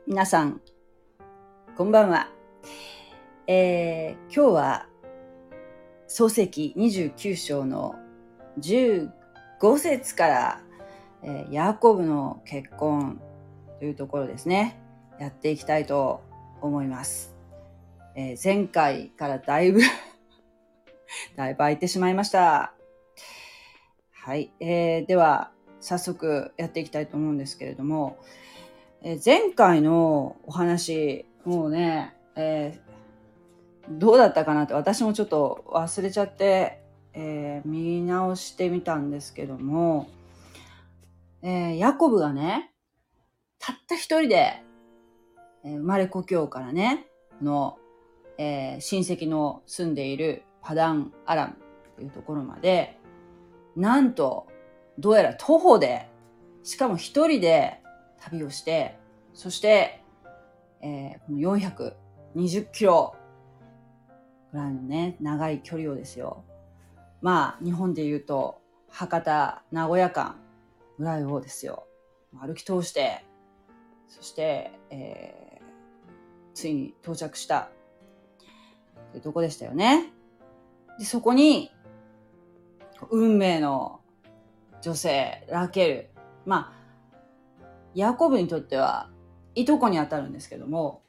皆さん、こんばんは。今日は創世記29章の15節から、ヤコブの結婚というところですね、やっていきたいと思います。前回からだいぶ空いてしまいました。はい、では早速やっていきたいと思うんですけれども、前回のお話、もうね、どうだったかなって私もちょっと忘れちゃって、見直してみたんですけども、ヤコブがね、たった一人で、生まれ故郷からね、親戚の住んでいるパダンアラムというところまで、なんとどうやら徒歩で、しかも一人で旅をして、そして、この420キロぐらいのね、長い距離をですよ。まあ、日本で言うと、博多、名古屋間ぐらいをですよ。歩き通して、そして、ついに到着したというとこでしたよね。で、そこに、運命の女性、ラケル。まあ、ヤコブにとっては、いとこにあたるんですけども、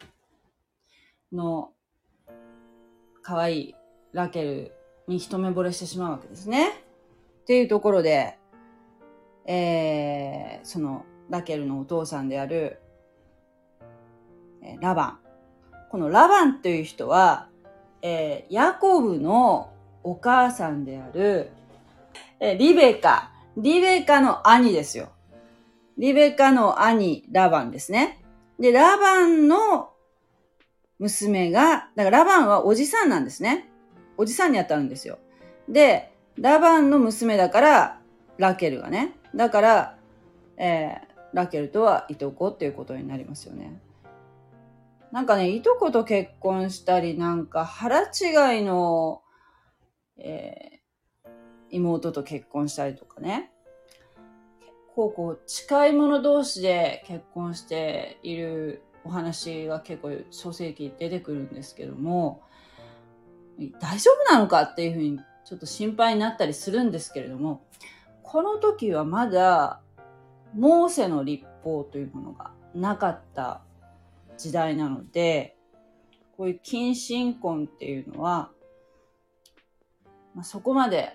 可愛いラケルに一目惚れしてしまうわけですね。っていうところで、そのラケルのお父さんである、ラバン。このラバンという人は、ヤコブのお母さんである、リベカの兄ですよ。リベカの兄、ラバンですね。で、ラバンの娘が、だからラバンはおじさんなんですね。おじさんに当たるんですよ。で、ラバンの娘だから、ラケルがね。だから、ラケルとはいとこっていうことになりますよね。なんかね、いとこと結婚したり、なんか腹違いの、妹と結婚したりとかね。結構こう近い者同士で結婚しているお話が結構創世記出てくるんですけども、大丈夫なのかっていうふうにちょっと心配になったりするんですけれども、この時はまだモーセの律法というものがなかった時代なので、こういう近親婚っていうのは、そこまで、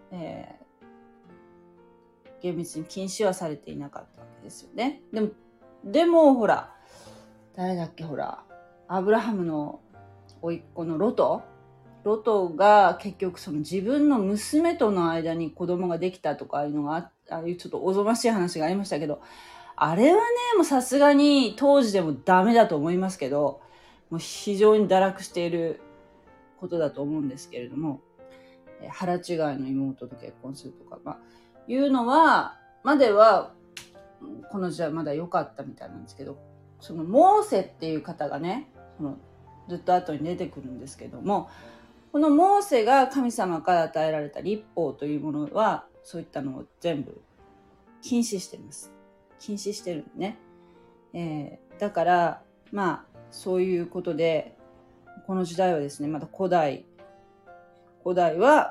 厳密に禁止はされていなかったわけですよね。でもほら、誰だっけ、ほら、アブラハムの甥っ子のロトが結局その自分の娘との間に子供ができたとかいうのがああいうちょっとおぞましい話がありましたけど、あれはね、もうさすがに当時でもダメだと思いますけど、もう非常に堕落していることだと思うんですけれども、腹違いの妹と結婚するとか、いうのはまではこの時代まだ良かったみたいなんですけど、そのモーセっていう方がね、ずっと後に出てくるんですけども、このモーセが神様から与えられた律法というものは、そういったのを全部禁止してます。禁止してるんね。だからそういうことで、この時代はですね、まだ古代は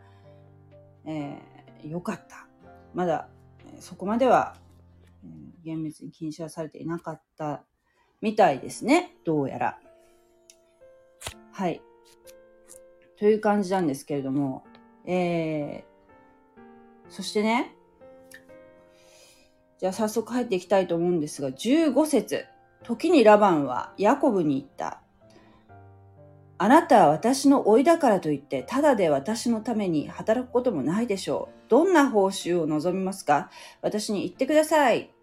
良かった。まだそこまでは、厳密に禁止はされていなかったみたいですね。どうやら。はい。という感じなんですけれども、そしてね、じゃあ早速入っていきたいと思うんですが、15節。時にラバンはヤコブに言った。あなたは私の甥だからといって、ただで私のために働くこともないでしょう。どんな報酬を望みますか？私に言ってください。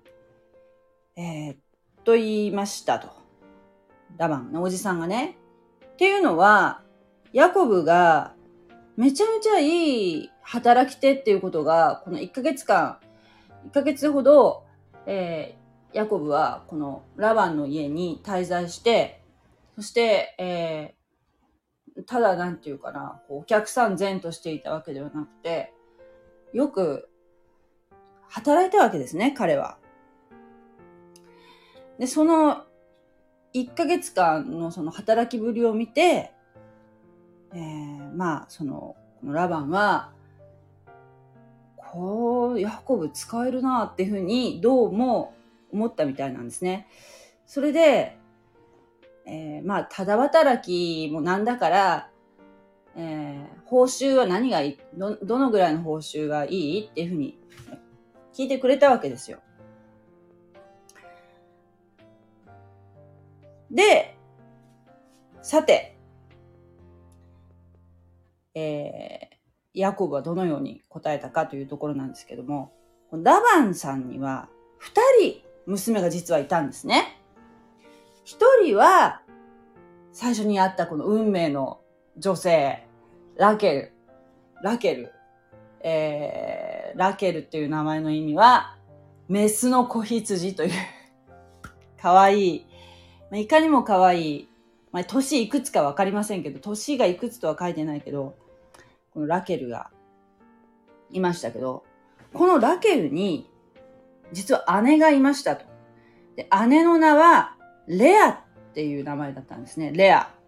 と言いましたと。ラバンのおじさんがね。っていうのは、ヤコブがめちゃめちゃいい働き手っていうことが、この1ヶ月ほど、ヤコブはこのラバンの家に滞在して、そして、ただなんていうかな、お客さん前としていたわけではなくて、よく働いたわけですね、彼は。で、その 1ヶ月間のその働きぶりを見て、このラバンは、ヤコブ使えるなっていうふうにどうも思ったみたいなんですね。それで、ただ働きもなんだから、報酬は何がいい？どのぐらいの報酬がいい？っていうふうに聞いてくれたわけですよ。で、さて、ヤコブはどのように答えたかというところなんですけども、ラバンさんには2人娘が実はいたんですね。1人は最初に会ったこの運命の女性、ラケル。ラケルっていう名前の意味は、メスの子羊という、かわいい。いかにもかわいい。年いくつかわかりませんけど、年がいくつとは書いてないけど、このラケルがいましたけど、このラケルに、実は姉がいましたと。で、姉の名は、レアっていう名前だったんですね。レア。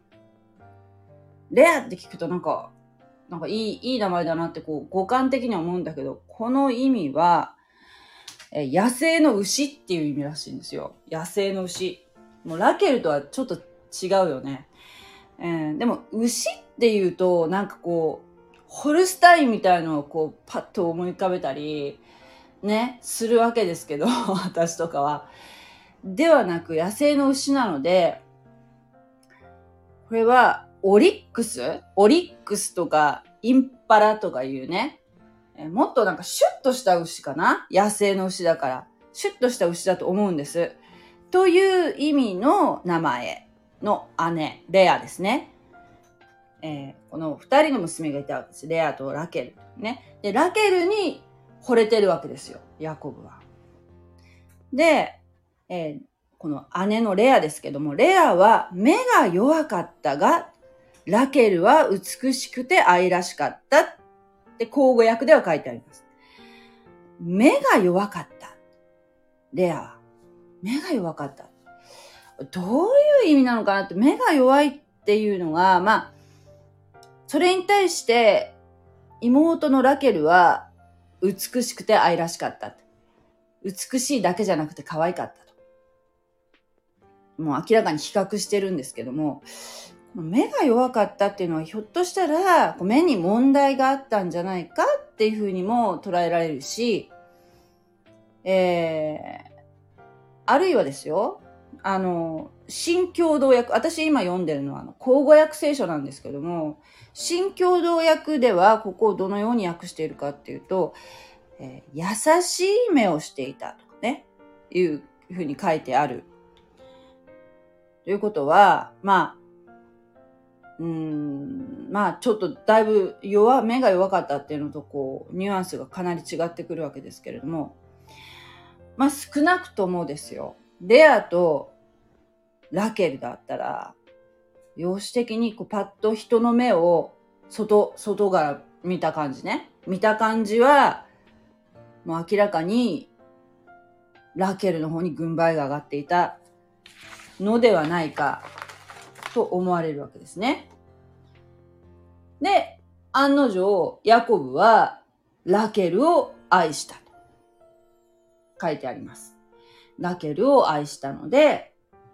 レアって聞くとなんかいい名前だなって五感的には思うんだけど、この意味は、野生の牛っていう意味らしいんですよ。野生の牛。もうラケルとはちょっと違うよね。でも牛っていうとホルスタインみたいのをパッと思い浮かべたりねするわけですけど私とかはではなく野生の牛なので、これはオリックスとかインパラとかいうね、もっとシュッとした牛かな、野生の牛だからシュッとした牛だと思うんです。という意味の名前の姉、レアですね。この2人の娘がいたわけです。レアとラケル。ね。で、ラケルに惚れてるわけですよ、ヤコブは。で、この姉のレアですけども、レアは目が弱かったが、ラケルは美しくて愛らしかったって口語訳では書いてあります。目が弱かった。レアは。目が弱かった。どういう意味なのかなって、目が弱いっていうのが、それに対して妹のラケルは美しくて愛らしかった。美しいだけじゃなくて可愛かったと。もう明らかに比較してるんですけども、目が弱かったっていうのはひょっとしたら目に問題があったんじゃないかっていうふうにも捉えられるし、あるいはですよ、新共同訳、私今読んでるのは口語訳聖書なんですけども、新共同訳ではここをどのように訳しているかっていうと、優しい目をしていたとかね、いうふうに書いてある。ということは、ちょっとだいぶ目が弱かったっていうのとニュアンスがかなり違ってくるわけですけれども、少なくともですよ、レアとラケルだったら、容姿的にパッと人の目を外から見た感じね。見た感じは、もう明らかにラケルの方に軍配が上がっていたのではないかと思われるわけですね。で、案の定、ヤコブはラケルを愛したと書いてあります。ラケルを愛したので、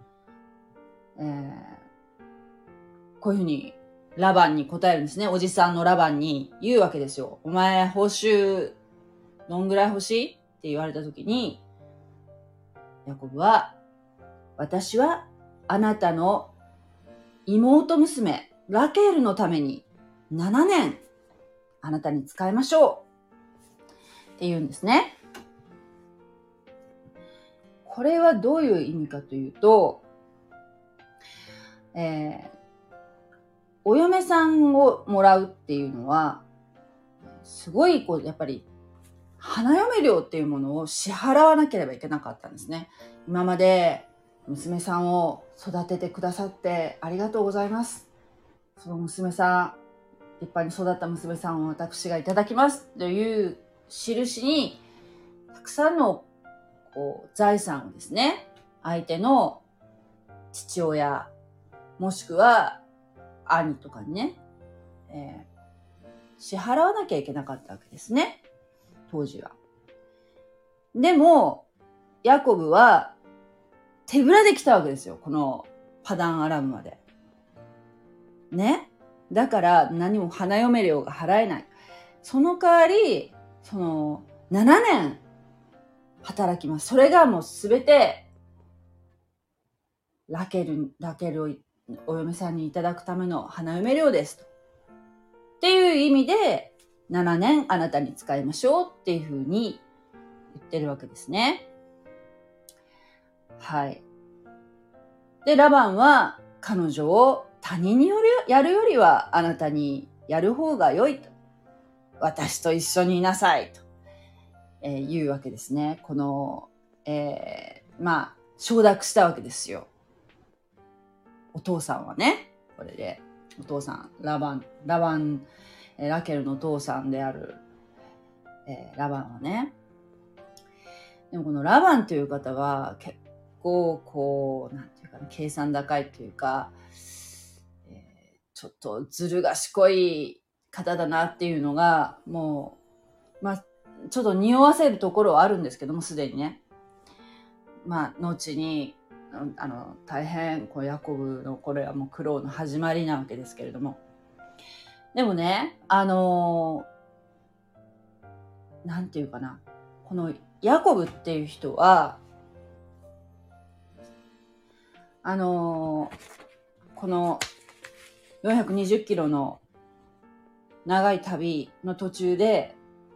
こういうふうにラバンに答えるんですね。おじさんのラバンに言うわけですよ。お前報酬どんぐらい欲しいって言われたときに、ヤコブは、私はあなたの妹娘ラケールのために7年あなたに使いましょうって言うんですね。これはどういう意味かというと、お嫁さんをもらうっていうのは、すごいやっぱり花嫁料っていうものを支払わなければいけなかったんですね。今まで娘さんを育ててくださってありがとうございます。その娘さん、立派に育った娘さんを私がいただきますという印に、たくさんの財産をですね、相手の父親、もしくは兄とかにね、支払わなきゃいけなかったわけですね、当時は。でも、ヤコブは手ぶらで来たわけですよ、このパダンアラムまで。ね。だから何も花嫁料が払えない。その代わり、7年働きます。それがもうすべてラケルをお嫁さんにいただくための花嫁料ですと。っていう意味で、7年あなたに使いましょうっていうふうに言ってるわけですね。はい。で、ラバンは彼女を他人にやるよりはあなたにやる方が良いと。私と一緒にいなさいと、言うわけですね。この、承諾したわけですよ。お父さんはね、これで、お父さん、ラケルのお父さんである、ラバンはね。でもこのラバンという方は結構なんていうかね、計算高いというか、ちょっとずる賢い方だなっていうのが、もう、ちょっと匂わせるところはあるんですけども、すでにね。後に、大変、ヤコブのこれはもう苦労の始まりなわけですけれども。でもね、なんていうかな。このヤコブっていう人は、この420キロの長い旅の途中で、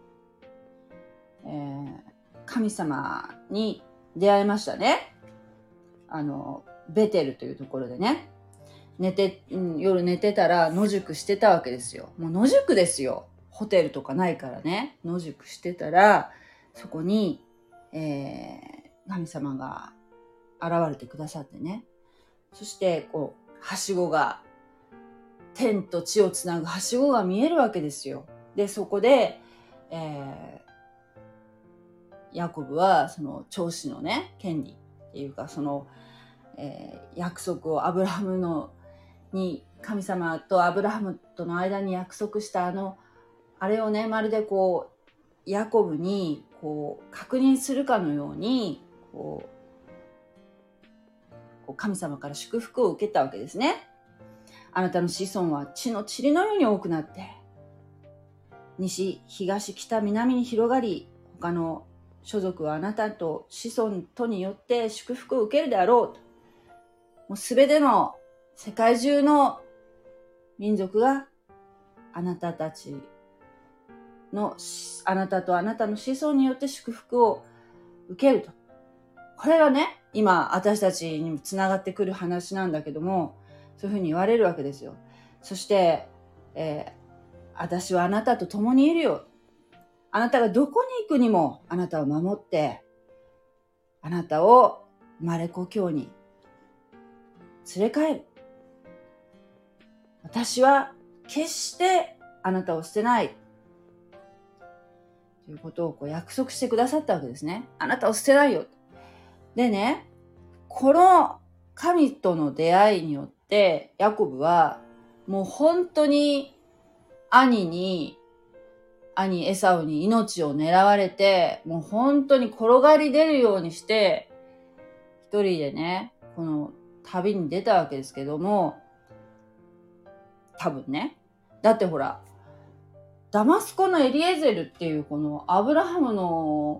神様に出会いましたね。ベテルというところでね。夜寝てたら野宿してたわけですよ。もう野宿ですよ。ホテルとかないからね。野宿してたら、そこに、神様が現れてくださってね。そして、はしごが、天と地をつなぐはしごが見えるわけですよ。で、そこで、ヤコブは、その、長子のね、権利っていうか、約束をアブラハム神様とアブラハムとの間に約束したあれをね、まるでヤコブに、確認するかのように、神様から祝福を受けたわけですね。あなたの子孫は地の塵のように多くなって、西、東、北、南に広がり、他の諸族はあなたと子孫とによって祝福を受けるであろうと。もうすべての世界中の民族があなたとあなたの子孫によって祝福を受けると。これがね、今私たちにもつながってくる話なんだけども、そういうふうに言われるわけですよ。そして、私はあなたと共にいるよ。あなたがどこに行くにもあなたを守って、あなたを生まれ故郷に連れ帰る。私は決してあなたを捨てない。ということを約束してくださったわけですね。あなたを捨てないよ。でね、この神との出会いによって、ヤコブはもう本当に兄エサウに命を狙われて、もう本当に転がり出るようにして、一人でね、この旅に出たわけですけども、多分ね。だってほら、ダマスコのエリエゼルっていうこのアブラハムの、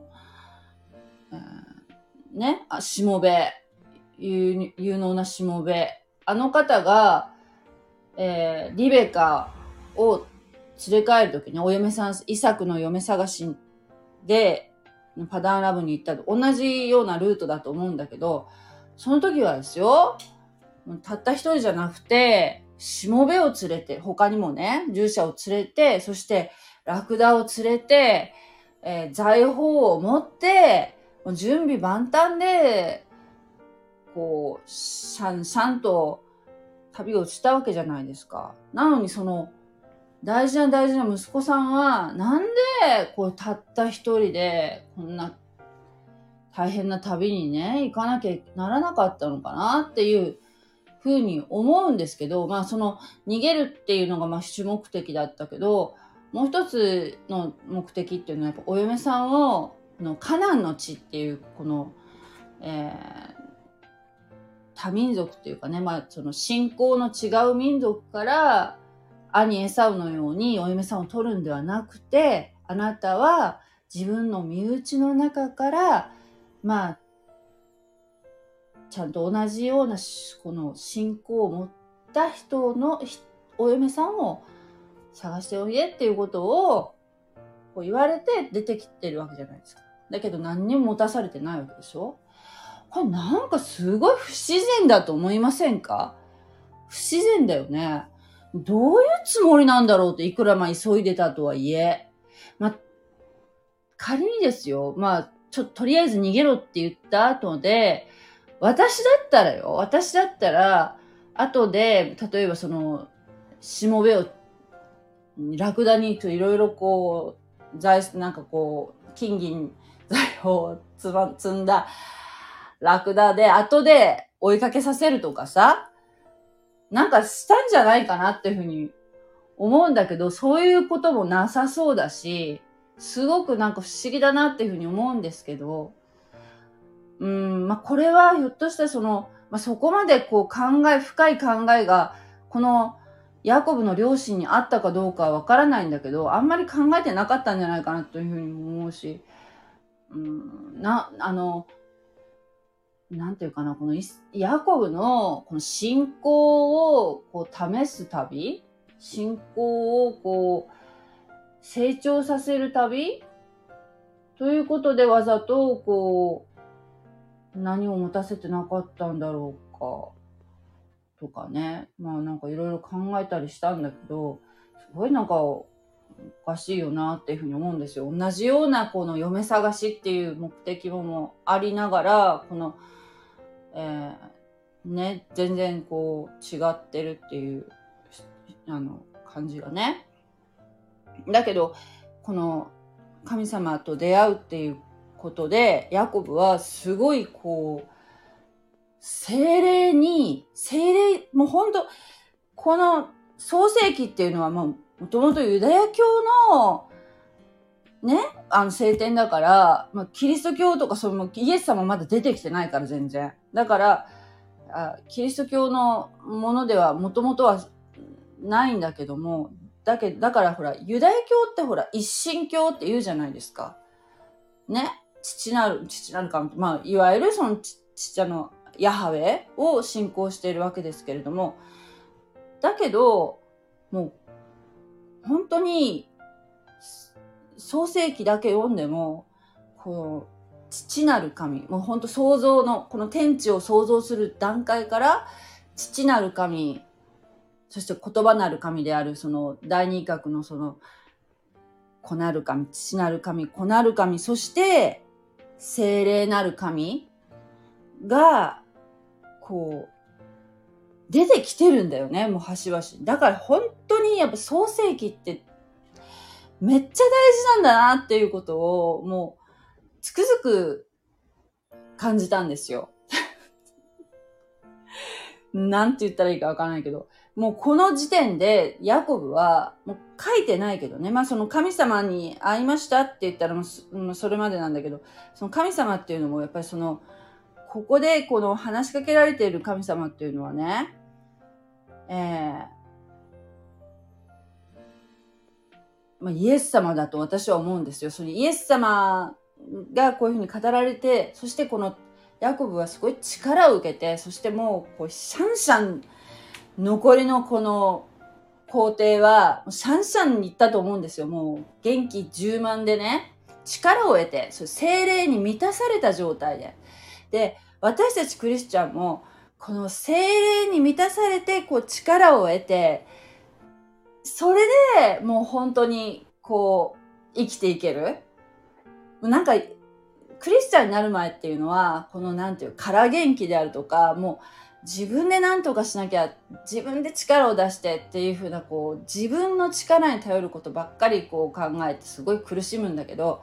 しもべ、有能なしもべ、あの方が、リベカを連れ帰るときにお嫁さん、イサクの嫁探しでパダンラブに行ったと同じようなルートだと思うんだけど、その時はですよ、たった一人じゃなくて、しもべを連れて、他にもね、従者を連れて、そしてラクダを連れて、財宝を持って、準備万端で、シャンシャンと旅をしたわけじゃないですか。なのに大事な息子さんは、なんで、たった一人で、こんな大変な旅にね、行かなきゃならなかったのかなっていうふうに思うんですけど、その逃げるっていうのが主目的だったけど、もう一つの目的っていうのはやっぱお嫁さんをカナンの地っていうこの、多民族っていうかね、その信仰の違う民族から兄エサウのようにお嫁さんを取るんではなくて、あなたは自分の身内の中からちゃんと同じようなこの信仰を持った人のお嫁さんを探しておいでっていうことをこう言われて出てきてるわけじゃないですか。だけど何にも持たされてないわけでしょ。これなんかすごい不自然だと思いませんか？不自然だよね。どういうつもりなんだろうって、いくら急いでたとはいえ。仮にですよ、とりあえず逃げろって言った後で、私だったら、後で、例えばその、しもべを、ラクダにいろいろこう、金銀財宝を積んだラクダで、後で追いかけさせるとかさ、なんかしたんじゃないかなっていうふうに思うんだけど、そういうこともなさそうだし、すごくなんか不思議だなっていうふうに思うんですけど、これはひょっとしたらそこまでこう深い考えが、このヤコブの両親にあったかどうかはわからないんだけど、あんまり考えてなかったんじゃないかなというふうに思うし、なんていうかな、このヤコブのこの信仰をこう試す旅、信仰をこう成長させる旅ということで、わざとこう何を持たせてなかったんだろうかとかね、なんかいろいろ考えたりしたんだけど、すごいなんかおかしいよなっていうふうに思うんですよ。同じようなこの嫁探しっていう目的もありながら、この全然こう違ってるっていう感じがね。だけどこの神様と出会うっていうことで、ヤコブはすごいこう精霊、もう本当この創世記っていうのはもともとユダヤ教のね、聖典だから、キリスト教とかイエス様まだ出てきてないから全然。だから、キリスト教のものではもともとはないんだけども、だからほら、ユダヤ教ってほら、一神教って言うじゃないですか。ね。父なる神、いわゆるその父のヤハウェを信仰しているわけですけれども、だけど、もう、本当に、創世記だけ読んでも、この父なる神、もう本当創造の、この天地を創造する段階から、父なる神、そして言葉なる神である、その第二位格のその、子なる神、父なる神、子なる神、そして聖霊なる神が、こう、出てきてるんだよね、もう端々。だから本当にやっぱ創世記ってめっちゃ大事なんだなっていうことをもうつくづく感じたんですよ。なんて言ったらいいかわからないけど、もうこの時点でヤコブはもう書いてないけどね、その神様に会いましたって言ったらもうそれまでなんだけど、その神様っていうのもやっぱりここでこの話しかけられている神様っていうのはね、イエス様だと私は思うんですよ。そのイエス様がこういうふうに語られて、そしてこのヤコブはすごい力を受けて、そしてもうこうシャンシャン残りのこの工程はシャンシャンに行ったと思うんですよ。もう元気充満でね、力を得て、聖霊に満たされた状態で。で、私たちクリスチャンもこの聖霊に満たされてこう力を得て、それでもう本当にこう生きていける。なんかクリスチャンになる前っていうのはこのなんていう空元気であるとか、もう自分で何とかしなきゃ、自分で力を出してっていう風なこう自分の力に頼ることばっかりこう考えてすごい苦しむんだけど、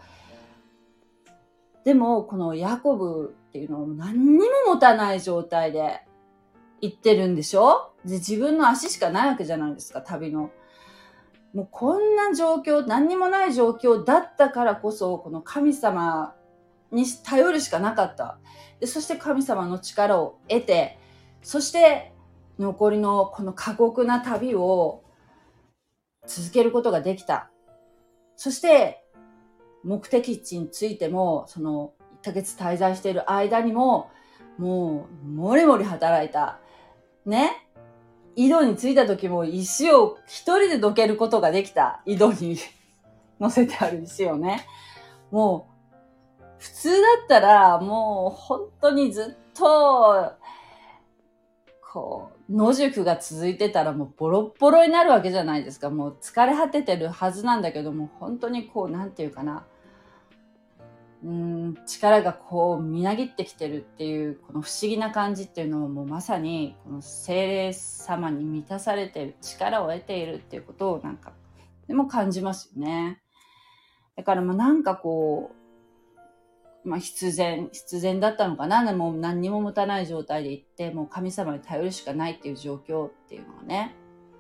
でもこのヤコブっていうのは何にも持たない状態で行ってるんでしょ？で、自分の足しかないわけじゃないですか、旅の。もうこんな状況、何にもない状況だったからこそ、この神様に頼るしかなかった。で、そして神様の力を得て、そして残りのこの過酷な旅を続けることができた。そして目的地についても、その1ヶ月滞在している間にも、もうもりもり働いた。ね。井戸に着いた時も石を一人でどけることができた。井戸に乗せてある石をね。もう普通だったらもう本当にずっとこう野宿が続いてたらもうボロッボロになるわけじゃないですか。もう疲れ果ててるはずなんだけども、本当にこうなんていうかな、力がこうみなぎってきてるっていうこの不思議な感じっていうのを、もうまさにこの聖霊様に満たされている、力を得ているっていうことをなんかでも感じますよね。だからなんかこう、必然だったのかな。もう何にも持たない状態で行って、もう神様に頼るしかないっていう状況っていうのはね。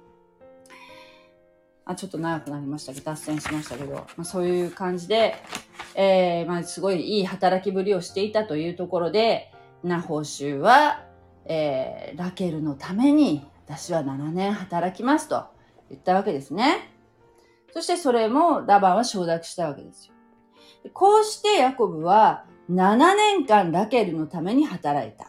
ちょっと長くなりましたけど、脱線しましたけど、そういう感じで、すごいいい働きぶりをしていたというところで、ナホーシュは、ラケルのために私は7年働きますと言ったわけですね。そしてそれもラバンは承諾したわけですよ。こうしてヤコブは7年間ラケルのために働いた。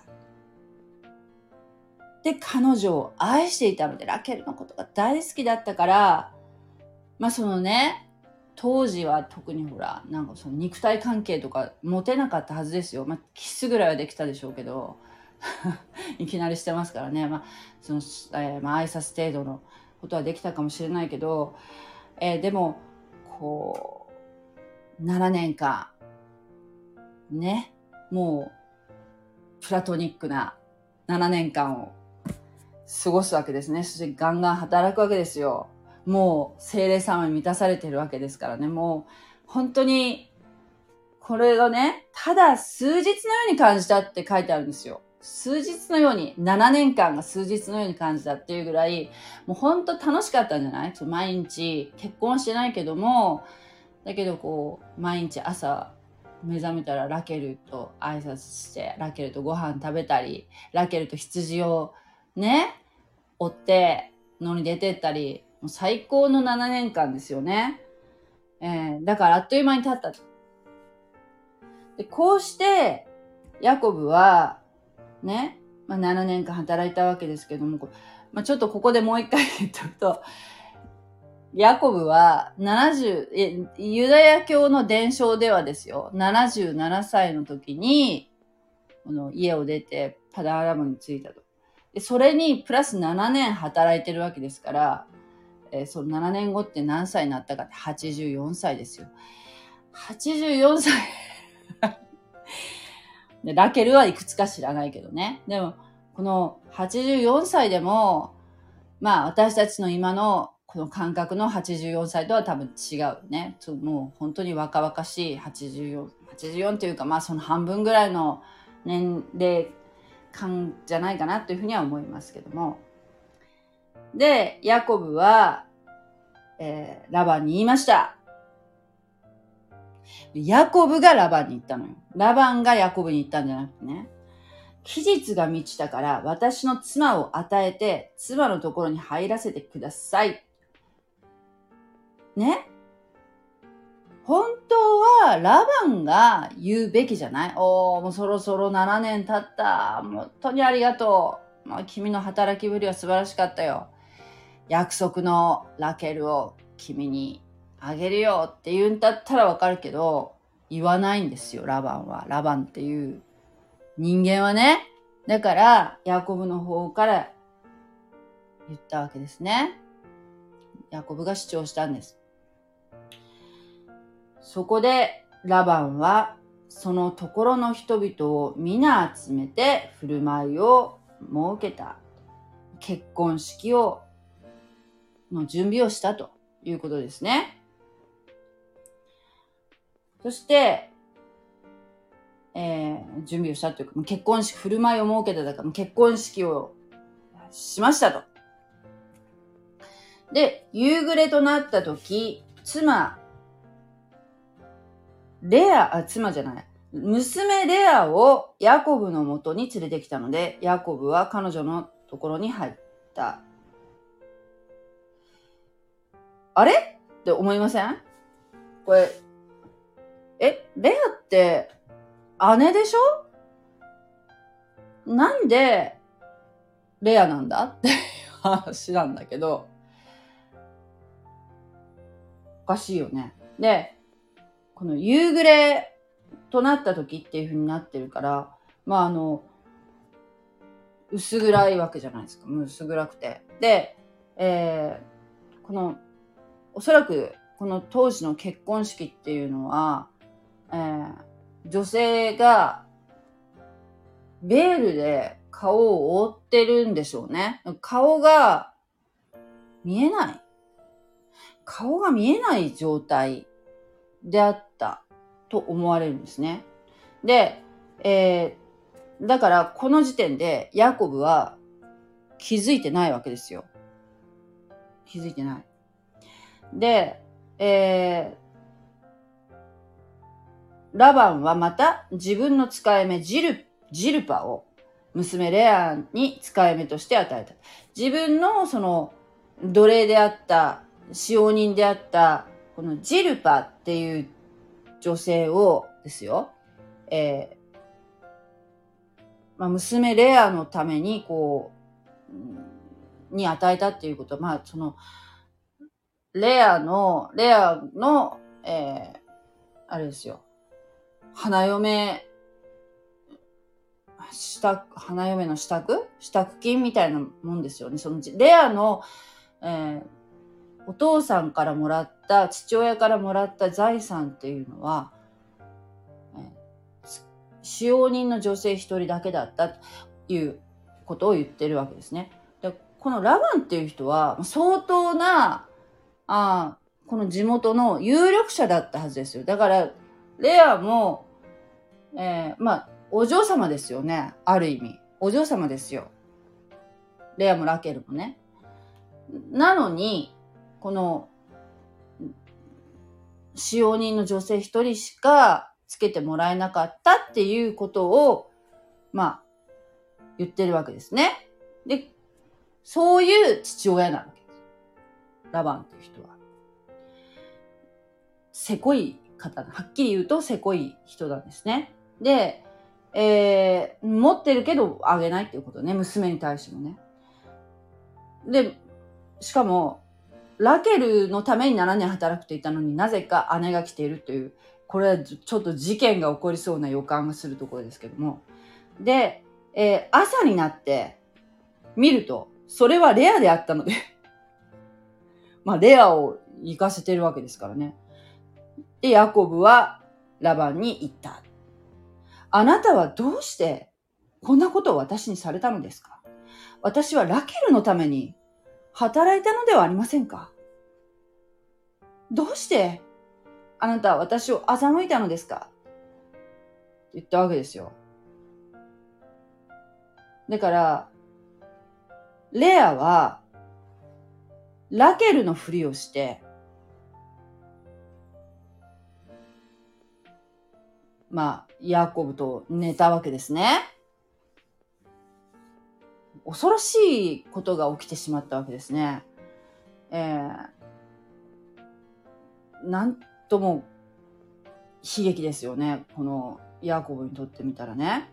で、彼女を愛していたので、ラケルのことが大好きだったから、そのね、当時は特にほら、なんかその肉体関係とか持てなかったはずですよ。キスぐらいはできたでしょうけど、いきなりしてますからね。その、挨拶程度のことはできたかもしれないけど、でも、こう、7年間、ね、もう、プラトニックな7年間を過ごすわけですね。そしてガンガン働くわけですよ。もう聖霊様に満たされているわけですからね。もう本当にこれがね、ただ数日のように感じたって書いてあるんですよ。数日のように、7年間が数日のように感じたっていうぐらい、もう本当楽しかったんじゃない？毎日結婚してないけども、だけどこう毎日朝目覚めたらラケルと挨拶して、ラケルとご飯食べたり、ラケルと羊をね、追って野に出てったり、もう最高の7年間ですよね。だからあっという間に経った。で、こうしてヤコブはね、7年間働いたわけですけども、ちょっとここでもう一回言っとくと、ヤコブはユダヤ教の伝承ではですよ、77歳の時にこの家を出てパダンアラムに着いたと。で、それにプラス7年働いてるわけですから、その7年後って何歳になったかって84歳ですよ。84歳で、ラケルはいくつか知らないけどね。でも、この84歳でも、私たちの今のこの感覚の84歳とは多分違うね。もう本当に若々しい84というか、その半分ぐらいの年齢感じゃないかなというふうには思いますけども。で、ヤコブは、ラバンに言いました。ヤコブがラバンに言ったのよ。ラバンがヤコブに言ったんじゃなくてね。期日が満ちたから私の妻を与えて妻のところに入らせてください。ね。本当はラバンが言うべきじゃない？もうそろそろ7年経った。本当にありがとう。君の働きぶりは素晴らしかったよ。約束のラケルを君にあげるよって言うんだったらわかるけど、言わないんですよ、ラバンは。ラバンっていう人間はね。だから、ヤコブの方から言ったわけですね。ヤコブが主張したんです。そこで、ラバンは、そのところの人々を皆集めて振る舞いを設けた。結婚式の準備をしたということですね。そして、準備をしたというか、結婚式、振る舞いを設けただから、結婚式をしましたと。で、夕暮れとなった時、娘レアをヤコブのもとに連れてきたので、ヤコブは彼女のところに入った。あれって思いません？これ、レアって姉でしょ？なんでレアなんだって話なんだけど、おかしいよね。で、この夕暮れとなった時っていう風になってるから、薄暗いわけじゃないですか。薄暗くて。で、おそらくこの当時の結婚式っていうのは、女性がベールで顔を覆ってるんでしょうね。顔が見えない状態であったと思われるんですね。で、だからこの時点でヤコブは気づいてないわけですよ。気づいてない。で、ラバンはまた自分の使い目ジルパを娘レアに使い目として与えた。自分のその奴隷であった使用人であったこのジルパっていう女性をですよ、娘レアのためにに与えたっていうことは、そのレアのあれですよ、花嫁の支度金みたいなもんですよね。そのレアの、お父さんからもらった父親からもらった財産っていうのは、使用人の女性一人だけだったということを言ってるわけですね。で、このラバンっていう人は相当なこの地元の有力者だったはずですよ。だからレアも、お嬢様ですよね。ある意味お嬢様ですよ。レアもラケルもね。なのにこの使用人の女性一人しかつけてもらえなかったっていうことを言ってるわけですね。で、そういう父親なわけです。ラバンっていう人はせこい方、はっきり言うとせこい人なんですね。で、持ってるけどあげないっていうことね。娘に対してもね。で、しかもラケルのために7年働くと言ったのになぜか姉が来ているという、これはちょっと事件が起こりそうな予感がするところですけども。で、朝になって見るとそれはレアであったのでレアを行かせてるわけですからね。で、ヤコブはラバンに言った。あなたはどうしてこんなことを私にされたのですか？私はラケルのために働いたのではありませんか？どうしてあなたは私を欺いたのですか？って言ったわけですよ。だから、レアはラケルのふりをして、ヤコブと寝たわけですね。恐ろしいことが起きてしまったわけですね。なんとも悲劇ですよね。このヤコブにとってみたらね。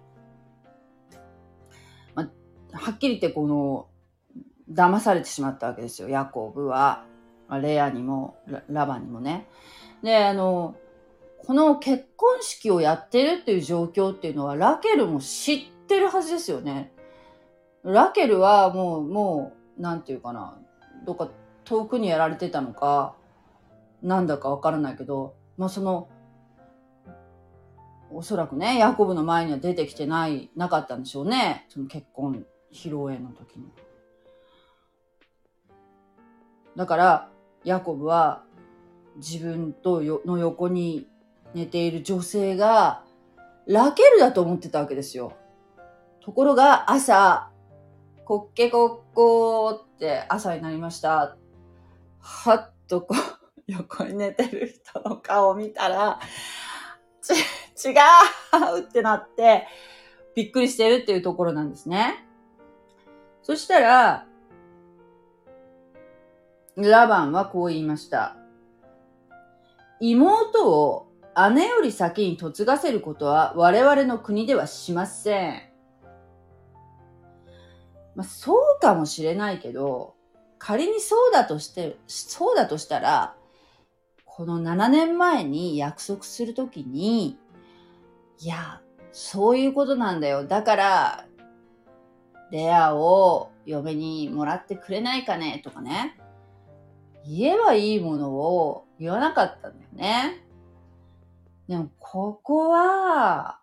はっきり言って騙されてしまったわけですよ。ヤコブはレアにもラバンにもね。で、この結婚式をやってるっていう状況っていうのはラケルも知ってるはずですよね。ラケルはもうなんていうかな、どっか遠くにやられてたのかなんだかわからないけど、おそらくね、ヤコブの前には出てきてなかったんでしょうね。その結婚披露宴の時に。だからヤコブは自分の横に寝ている女性がラケルだと思ってたわけですよ。ところが朝こっけこっこーって朝になりました。はっとこう、横に寝てる人の顔を見たら、違うってなって、びっくりしてるっていうところなんですね。そしたら、ラバンはこう言いました。妹を姉より先に嫁がせることは我々の国ではしません。そうかもしれないけど、仮にそうだとしたら、この7年前に約束するときに、いや、そういうことなんだよ。だから、レアを嫁にもらってくれないかねとかね。言えばいいものを言わなかったんだよね。でも、ここは、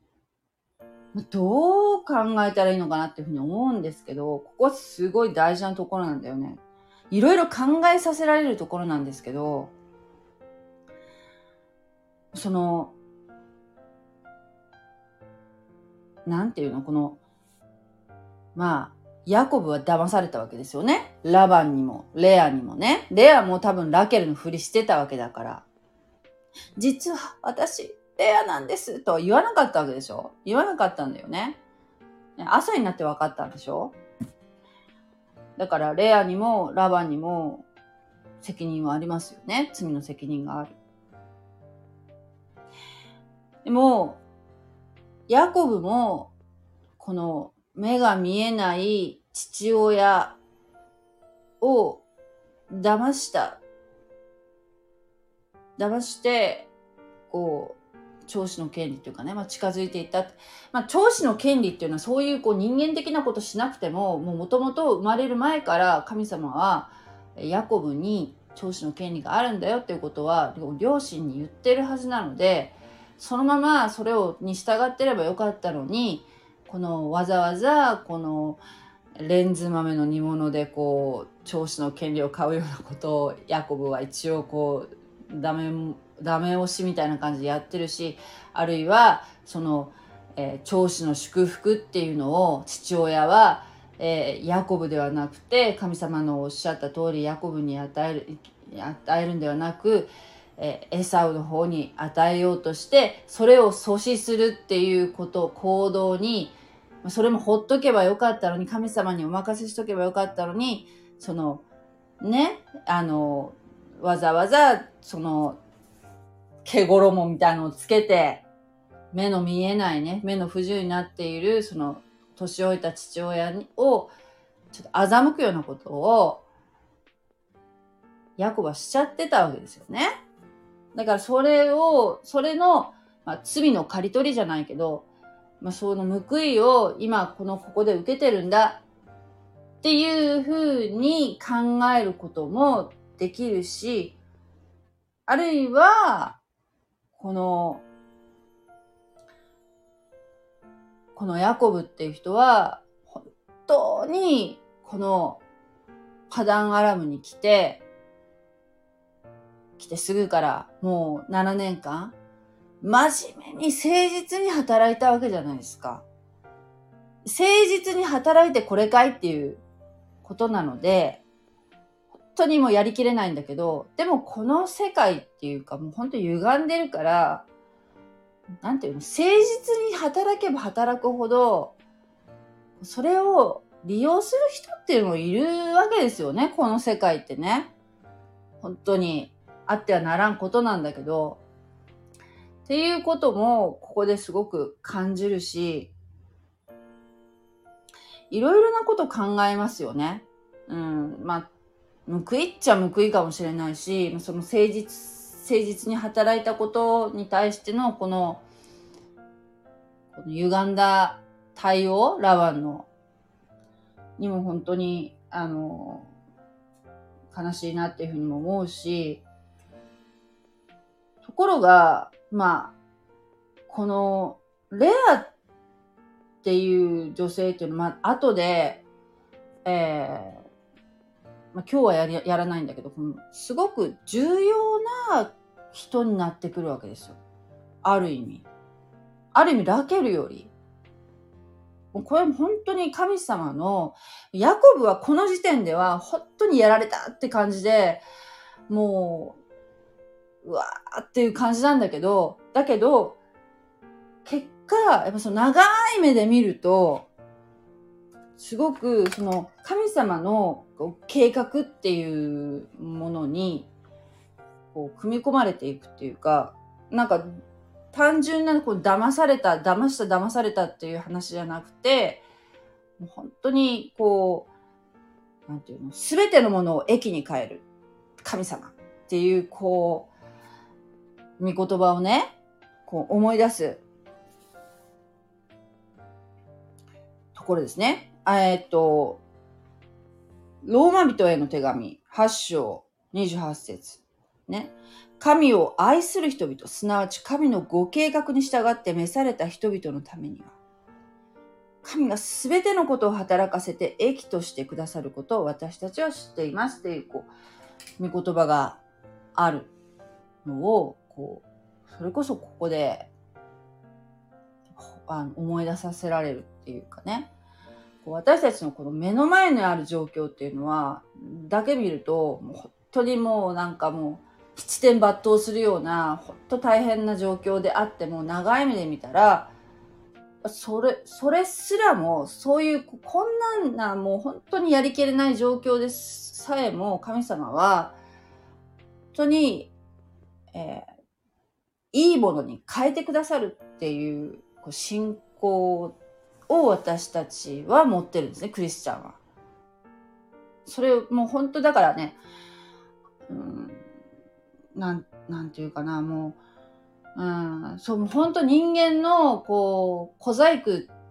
どう考えたらいいのかなっていうふうに思うんですけど、ここはすごい大事なところなんだよね。いろいろ考えさせられるところなんですけど、なんていうの、ヤコブは騙されたわけですよね。ラバンにも、レアにもね。レアも多分ラケルのふりしてたわけだから。実は私、レアなんですとは言わなかったわけでしょ。言わなかったんだよね。朝になって分かったんでしょ。だからレアにもラバンにも責任はありますよね。罪の責任がある。でも、ヤコブも、この目が見えない父親を騙して、長子の権利というかね、近づいていった。長子の権利っていうのはそういう人間的なことしなくても、もともと生まれる前から神様はヤコブに長子の権利があるんだよっていうことは両親に言ってるはずなので、そのままそれに従ってればよかったのに、わざわざレンズ豆の煮物で長子の権利を買うようなことをヤコブは一応ダメ押しみたいな感じでやってるし、あるいは長子の祝福っていうのを父親は、ヤコブではなくて神様のおっしゃった通りヤコブに与えるんではなく、エサウの方に与えようとしてそれを阻止するっていう行動に、それもほっとけばよかったのに、神様にお任せしとけばよかったのに、わざわざ毛衣みたいのをつけて、目の見えないね、目の不自由になっている年老いた父親をちょっと欺くようなことをヤコブはしちゃってたわけですよね。だからそれの、罪の刈り取りじゃないけど、その報いを今ここで受けてるんだっていうふうに考えることもできるし、あるいはこのヤコブっていう人は本当にパダンアラムに来てすぐからもう7年間真面目に誠実に働いたわけじゃないですか。誠実に働いてこれかいっていうことなので、本当にもうやりきれないんだけど、でもこの世界っていうかもう本当歪んでるから、なんていうの、誠実に働けば働くほど、それを利用する人っていうのもいるわけですよね、この世界ってね。本当にあってはならんことなんだけど、っていうこともここですごく感じるし、いろいろなこと考えますよね。報いっちゃ報いかもしれないし、その誠実に働いたことに対してのこの歪んだ対応、ラバンのにも本当に悲しいなっていうふうにも思うし、ところがこのレアっていう女性っていうのは後で、今日はやらないんだけど、すごく重要な人になってくるわけですよ。ある意味ラケルよりこれ本当に神様の、ヤコブはこの時点では本当にやられたって感じで、もう、うわーっていう感じなんだけど、結果、やっぱその長い目で見ると、すごくその神様の計画っていうものに、こう組み込まれていくっていうか、なんか単純なこう騙されたっていう話じゃなくて、もう本当にこう、なんていうの、すべてのものを益に変える神様っていう、こう、御言葉をね、こう思い出すところですね。ローマ人への手紙、8章28節ね。神を愛する人々、すなわち神のご計画に従って召された人々のためには、神がすべてのことを働かせて益としてくださることを私たちは知っていますっていう、こう、御言葉があるのを、こう、それこそここで思い出させられるっていうかね。私たちのこの目の前にある状況っていうのは、だけ見ると、もう本当にもうなんかもう、七点抜刀するような、本当大変な状況であっても、長い目で見たら、それすらも、そういう、こんなんな、もう本当にやりきれない状況でさえも、神様は、本当に、いいものに変えてくださるっていう、信仰を私たちは持ってるんですね、クリスチャンは。それもう本当だからね、なんていうかな、もう、そう、本当人間の、こう、小細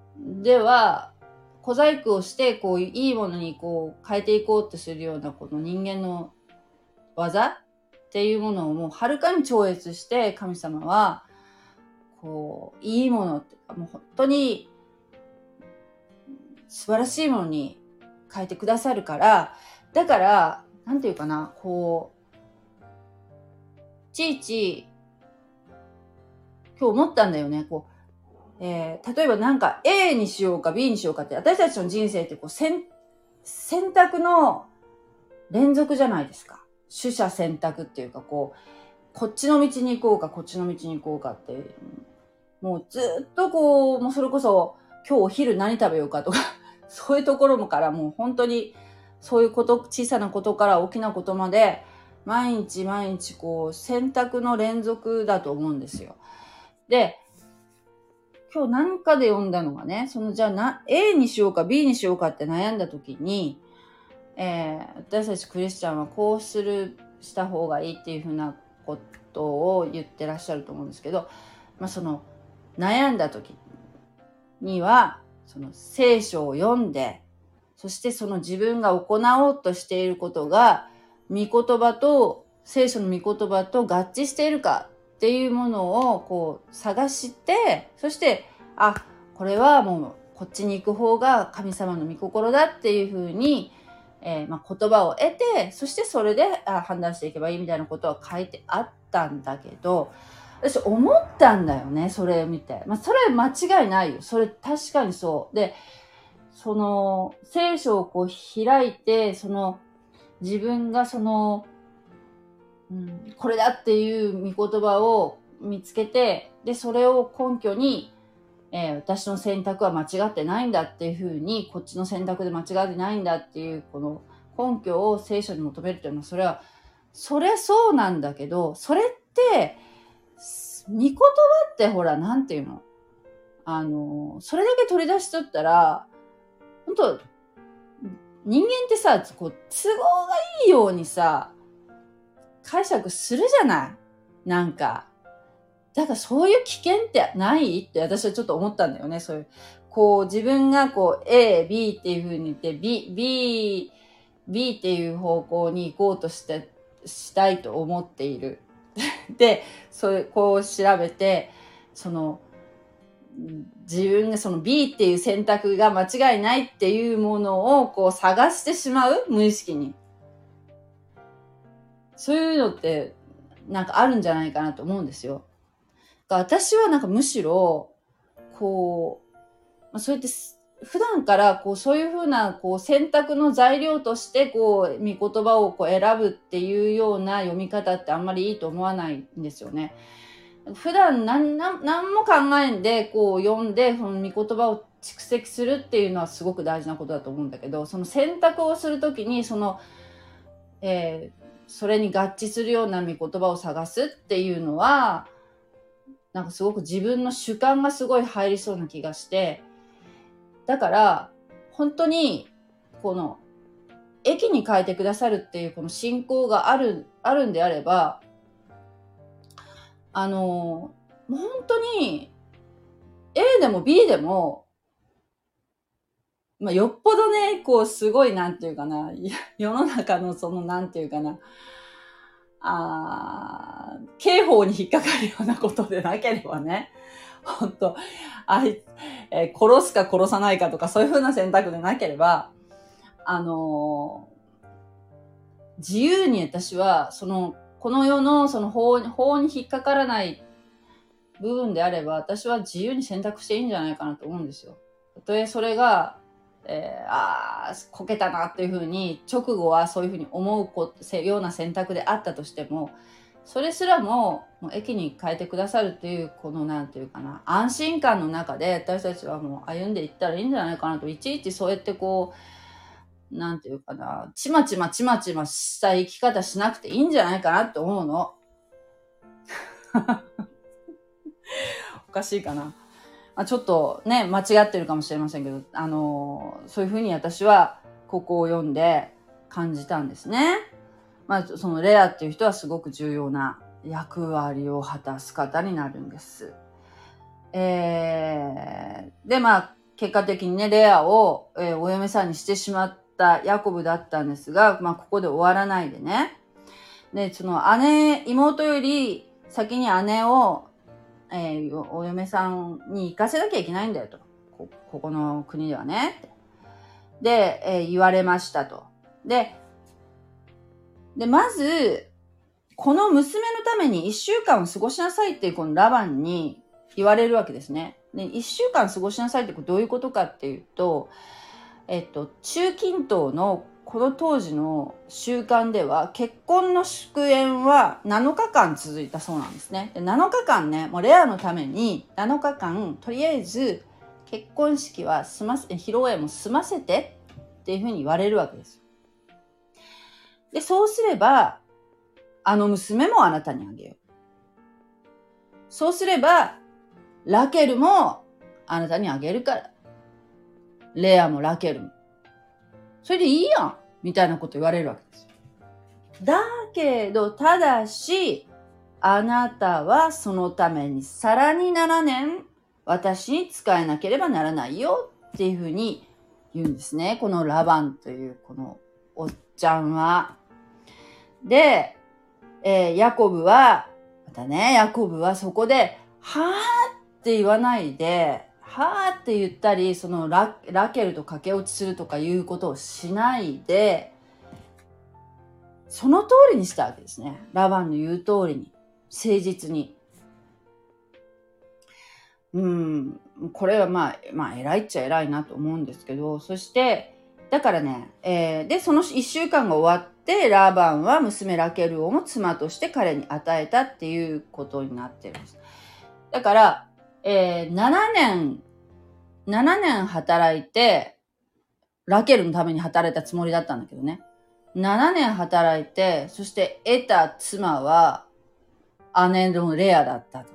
工をして、こう、いいものにこう、変えていこうってするような、この人間の技っていうものをもう、はるかに超越して、神様は、こう、いいものって、もう本当に、素晴らしいものに変えてくださるから、だから、なんていうかな、こう、いちいち、今日思ったんだよね、こう、例えばなんか A にしようか B にしようかって、私たちの人生ってこう選択の連続じゃないですか。取捨選択っていうか、こっちの道に行こうか、こっちの道に行こうかって、もうずっとこう、もうそれこそ今日お昼何食べようかとか、そういうところもからもう本当にそういうこと、小さなことから大きなことまで、毎日毎日こう選択の連続だと思うんですよ。で、今日何かで読んだのがね、じゃあA にしようか B にしようかって悩んだ時に、私たちクリスチャンはこうした方がいいっていうふうなことを言ってらっしゃると思うんですけど、その悩んだ時には、その聖書を読んで、そしてその自分が行おうとしていることが、聖書の御言葉と合致しているかっていうものをこう探して、そして、これはもうこっちに行く方が神様の御心だっていうふうに、言葉を得て、そしてそれで判断していけばいいみたいなことは書いてあったんだけど、私思ったんだよね、それ見て。それは間違いないよ。それ確かにそう。で、その聖書をこう開いて、自分がこれだっていう御言葉を見つけて、で、それを根拠に、私の選択は間違ってないんだっていうふうに、こっちの選択で間違ってないんだっていう、この根拠を聖書に求めるというのは、それそうなんだけど、それって、御言葉ってほら、なんていうの？それだけ取り出しとったら、本当人間ってさ、こう、都合がいいようにさ、解釈するじゃない？なんか。だからそういう危険ってないって私はちょっと思ったんだよね。そういう、こう自分がこう A、B っていう風に言って、B っていう方向に行こうとしたいと思っている。で、こう調べて、自分がその B っていう選択が間違いないっていうものをこう探してしまう？無意識に。そういうのってなんかあるんじゃないかなと思うんですよ。私はなんかむしろ、こう、そうやって普段からそういうふうな選択の材料として御言葉を選ぶっていうような読み方ってあんまりいいと思わないんですよね。普段何も考えんで読んでその御言葉を蓄積するっていうのはすごく大事なことだと思うんだけど、その選択をするときにそれに合致するような御言葉を探すっていうのはなんかすごく自分の主観がすごい入りそうな気がして、だから本当にこの駅に変えてくださるっていうこの信仰があるんであれば、もう本当に A でも B でも、よっぽどね、すごいなんていうかな、世の中のなんていうかな、刑法に引っかかるようなことでなければね、本当殺すか殺さないかとかそういう風な選択でなければ、自由に私はこの世の法に引っかからない部分であれば、私は自由に選択していいんじゃないかなと思うんですよ。たとえそれが、こけたなっていうふうに直後はそういうふうに思うような選択であったとしても、それすらもう駅に変えてくださるっていうなんていうかな、安心感の中で私たちはもう歩んでいったらいいんじゃないかなと、いちいちそうやってなんていうかな、ちまちました生き方しなくていいんじゃないかなって思うの。おかしいかな。ちょっとね、間違ってるかもしれませんけど、そういうふうに私はここを読んで感じたんですね。そのレアっていう人はすごく重要な役割を果たす方になるんです。で、結果的にね、レアを、お嫁さんにしてしまったヤコブだったんですが、ここで終わらないでね。で、妹より先に姉をお嫁さんに行かせなきゃいけないんだよと。ここの国ではね。で、言われましたと。で、まず、この娘のために1週間を過ごしなさいってこのラバンに言われるわけですね。で、1週間過ごしなさいってどういうことかっていうと、中近東のこの当時の習慣では結婚の祝宴は7日間続いたそうなんですね。で7日間ね、もうレアのために7日間とりあえず結婚式は披露宴も済ませてっていうふうに言われるわけです。で、そうすれば娘もあなたにあげよう。そうすればラケルもあなたにあげるから。レアもラケルも。それでいいやんみたいなこと言われるわけです。だけど、ただし、あなたはそのためにさらに7年私に仕えなければならないよっていうふうに言うんですね。このラバンというこのおっちゃんは。で、ヤコブはそこで、はぁって言わないで、はぁって言ったり、ラケルと駆け落ちするとかいうことをしないで、その通りにしたわけですね。ラバンの言う通りに。誠実に。これは偉いっちゃ偉いなと思うんですけど、そして、だからね、で、その1週間が終わって、ラバンは娘ラケルをも妻として彼に与えたっていうことになってるんです。だから、7年働いて、ラケルのために働いたつもりだったんだけどね。7年働いて、そして得た妻は姉のレアだったと。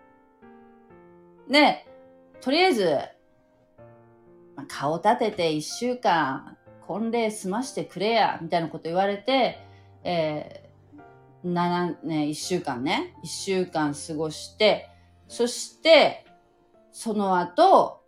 で、とりあえず、顔立てて1週間、婚礼済ましてくれや、みたいなこと言われて、1週間ね、1週間過ごして、そして、その後、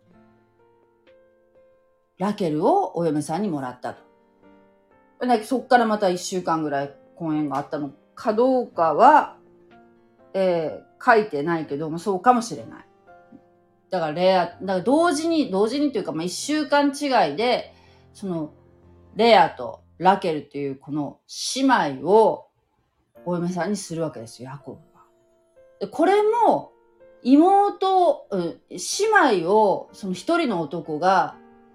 ラケルをお嫁さんにもらったと。そっからまた1週間ぐらい婚宴があったのかどうかは、書いてないけど、そうかもしれない。だから同時にというか、1週間違いで、レアとラケルっていうこの姉妹をお嫁さんにするわけですよ、ヤコブは。で、これも、姉妹を、一人の男が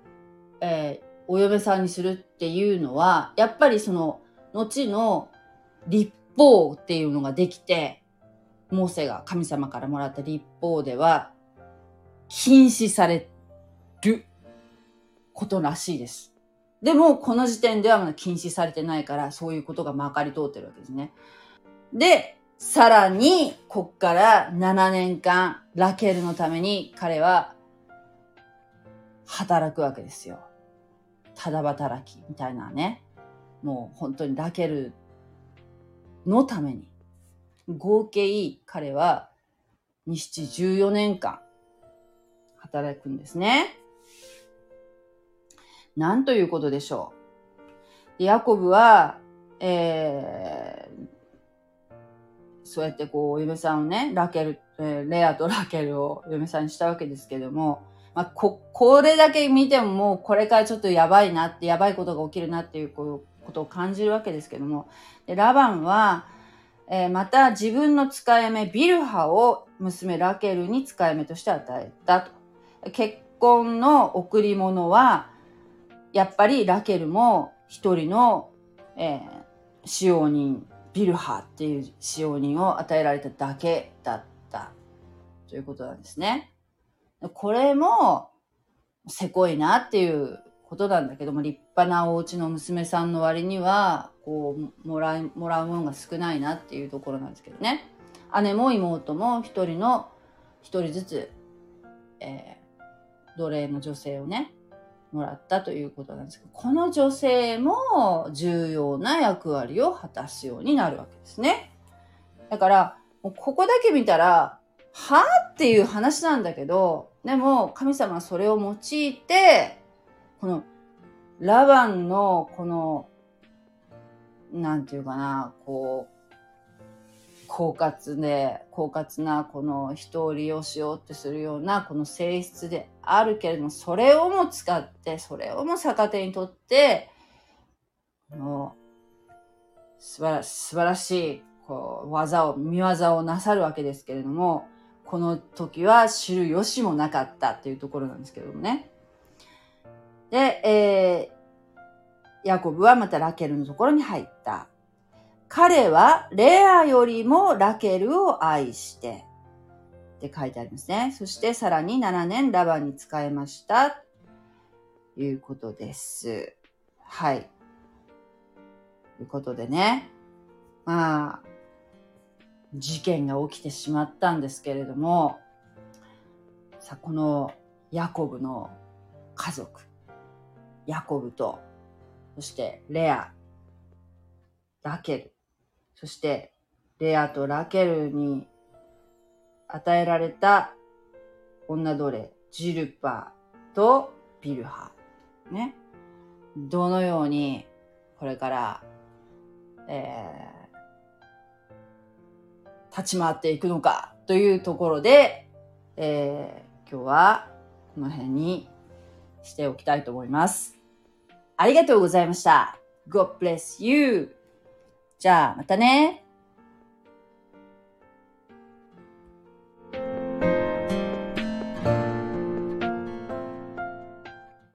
お嫁さんにするっていうのは、やっぱりその後の律法っていうのができて、モーセが神様からもらった律法では禁止されることらしいです。でもこの時点ではまだ禁止されてないから、そういうことがまかり通ってるわけですね。で、さらにこっから7年間ラケルのために彼は働くわけですよ。ただ働きみたいなね。もう本当にラケルのために。合計彼は14年間働くんですね。なんということでしょう。ヤコブは、そうやってこうお嫁さんをね、レアとラケルを嫁さんにしたわけですけども、これだけ見てももうこれからちょっとやばいことが起きるなっていうことを感じるわけですけども、でラバンは、また自分の使い嫁ビルハを娘ラケルに使い嫁として与えたと。結婚の贈り物はやっぱりラケルも一人の、使用人ビルハっていう使用人を与えられただけだったということなんですね。これもせこいなっていうことなんだけども、立派なお家の娘さんの割にはこうもらうものが少ないなっていうところなんですけどね。姉も妹も一人ずつ、奴隷の女性をねもらったということなんですけど、この女性も重要な役割を果たすようになるわけですね。だからここだけ見たらはぁっていう話なんだけど、でも神様はそれを用いて、このラバンのこのなんていうかな、こう狡猾なこの人を利用しようってするようなこの性質であるけれども、それをも使ってそれをも逆手にとってもう素晴らしいこう見業をなさるわけですけれども、この時は知る由もなかったっていうところなんですけどもね。で、ヤコブはまたラケルのところに入った。彼はレアよりもラケルを愛してって書いてありますね。そしてさらに7年ラバンに仕えましたということです。はい。ということでね、まあ事件が起きてしまったんですけれども、さあこのヤコブの家族、ヤコブとそしてレア、ラケル、そしてレアとラケルに与えられた女奴隷ジルパとビルハね、どのようにこれから、立ち回っていくのかというところで、今日はこの辺にしておきたいと思います。ありがとうございました。God bless you. じゃあまたね。